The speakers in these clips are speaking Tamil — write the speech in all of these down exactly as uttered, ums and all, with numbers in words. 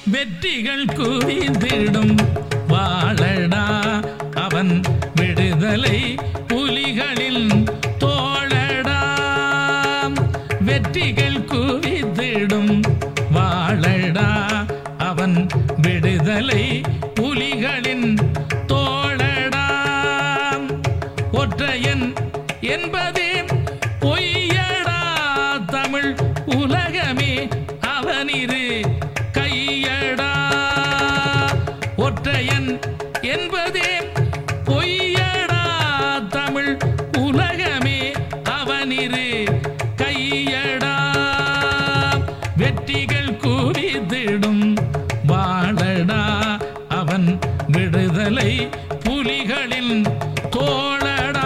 வெற்றிகள் குவிந்திடும் வாழடா அவன் விடுதலை புலிகளின் தோழடா. வெற்றிகள் குவிந்திடும் வாழடா அவன் விடுதலை புலிகளின் தோழடா. ஒற்றையன் என்பதே பொய்யடா தமிழ் உலகமே அவனிரு கையடா. ஒற்றையன் என்பதே பொய்யடா தமிழ் உலகமே அவனிரு கையடா. வெற்றிகள் குவிந்திடும் வாழடா அவன் விடுதலை புலிகளின் தோழடா.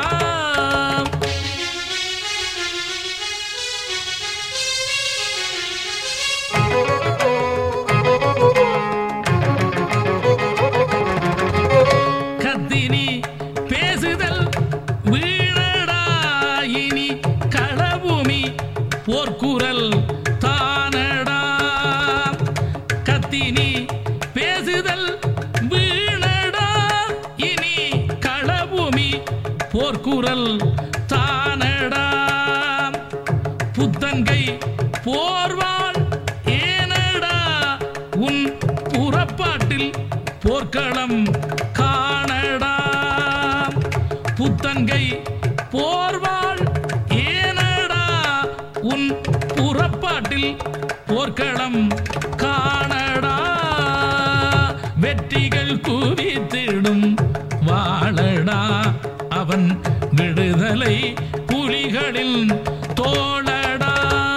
கத்தினி பேசுதல் வீணடா இனி களபூமி போர்க்குரல் தானடா. கத்தினி பேசுதல் வீணடா இனி களபூமி போர்க்குரல் தானடா. புத்தன்கை போர்வாள் ஏனடா உன் புறப்பாட்டில் போர்க்களம் காணடா. புத்தன்கை போர்வாள் ஏனடா உன் புறப்பாட்டில் போர்க்களம் காணடா. வெற்றிகள் குவித்திடும் வாழடா அவன் விடுதலை புலிகளின் தோழடா.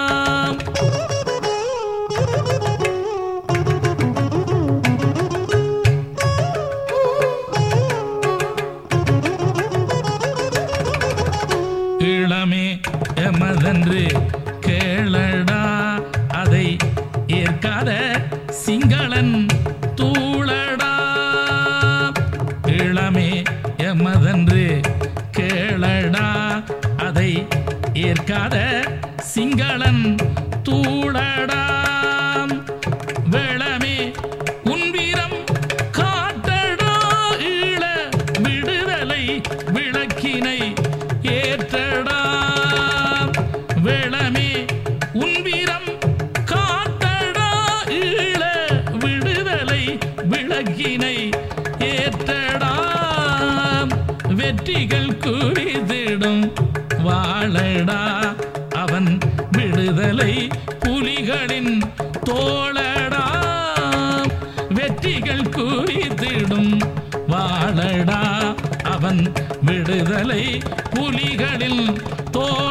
இளமே எமதென்று கேளடா அதை ஏற்காத சிங்களன் தூளடா. இளமே எமதென்று கேளடா அதை ஏற்காத சிங்களன் தூளடா. வேளமே உன் வீரம் காட்டடா ஈழ விடுதலை விளக்கினை ஏற்றடா. வேளமே உன் வீரம் காட்டடா ஈழ விடுதலை விளக்கினை ஏற்றடா. வெற்றிகள் குவிந்திடும் வாழடா அவன் விடுதலை புலிகளின் தோழடா. வெற்றிகள் குவிந்திடும் வாழடா அவன் விடுதலை புலிகளின் தோழடா.